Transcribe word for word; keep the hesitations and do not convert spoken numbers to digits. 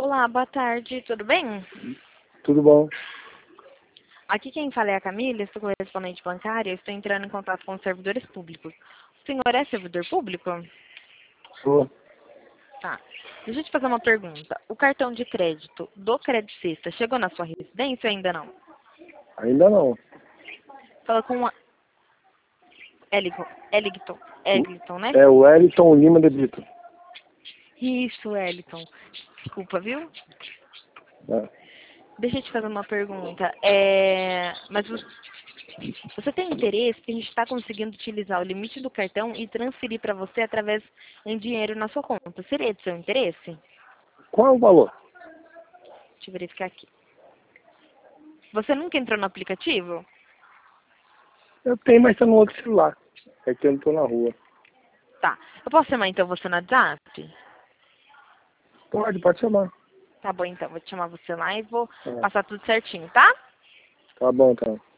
Olá, boa tarde, tudo bem? Tudo bom? Aqui quem fala é a Camila, eu sou correspondente bancária, eu estou entrando em contato com os servidores públicos. O senhor é servidor público? Sou. Tá. Deixa eu te fazer uma pergunta. O cartão de crédito do Crédito Sexta chegou na sua residência ou ainda não? Ainda não. Fala com a Eliton, Eliton, Eliton, né? É o Wellington Lima de Brito. Isso, Eliton. Desculpa, viu? É. Deixa eu te fazer uma pergunta. É... Mas você você tem interesse que a gente está conseguindo utilizar o limite do cartão e transferir para você através em dinheiro na sua conta? Seria de seu interesse? Qual é o valor? Deixa eu verificar aqui. Você nunca entrou no aplicativo? Eu tenho, mas tá no outro celular. É que eu não tô na rua. Tá. Eu posso chamar então você no WhatsApp? Pode, pode chamar. Tá bom então, vou te chamar você lá e vou É. passar tudo certinho, tá? Tá bom, então.